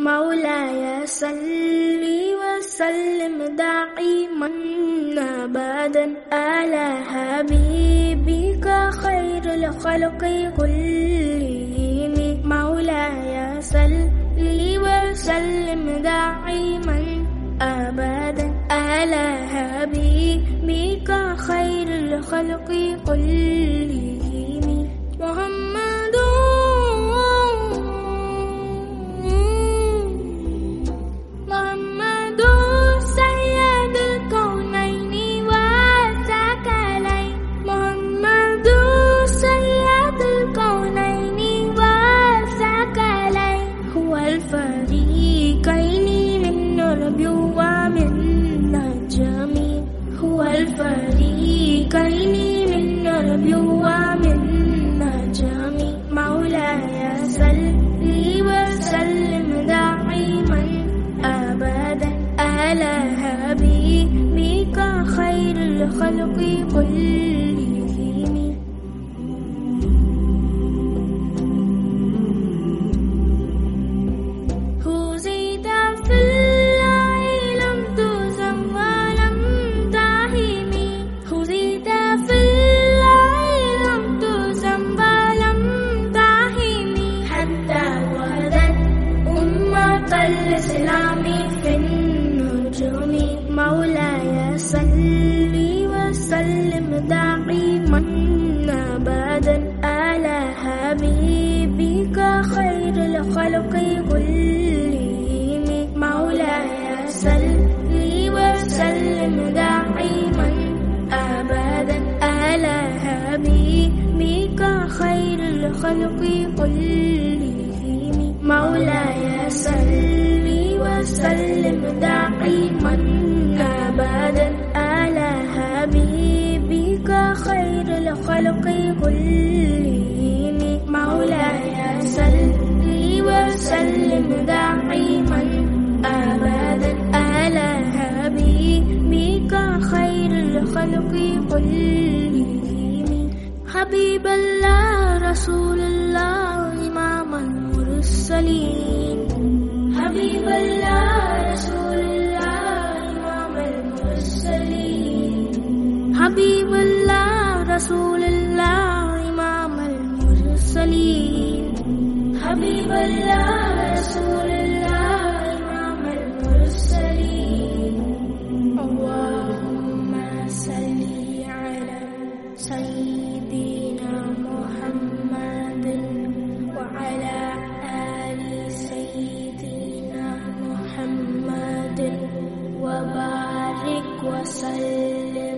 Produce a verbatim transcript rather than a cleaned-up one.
مولاي صل وسلم دائما أبدا على حبيبك خير الخلق كلهم. مولاي صل وسلم دائما أبدا على حبيبك خير الخلق كلهم. محمد محمد سيد الكونين والثقلين. محمد سيد الكونين والثقلين. هو الفريقين من نور ومن نجم. هو الفريقين من نور ومن نجم. مولاي صل وسلم دائما أبدا على حبيبك خير الخلق كلهم. هزيت في الله لم تزم ولم تهم. هزيت في الله لم تزم ولم تهم. حتى وردت أمة الإسلام في النجوم. مولاي صل وسلم دائما أبدا على حبيبك خير الخلق كلهم. مولاي صل وسلم دائما أبدا على حبيبك خير الخلق كلهم. مولاي صل وسلم دائما أبدا على حبيبك خير الخلق كلهم. مولاي صل وسلم دائما أبدا على حبيبك خير الخلق كلهم. حبيب الله رسول الله إمام المرسلين. حبيب الله رسول الله إمام المرسلين. حبيب الله رسول الله إمام المرسلين. حبيب الله رسول الله إمام المرسلين. اللهم صل على سيدنا محمد وعلى آل سيدنا محمد وبارك وسلم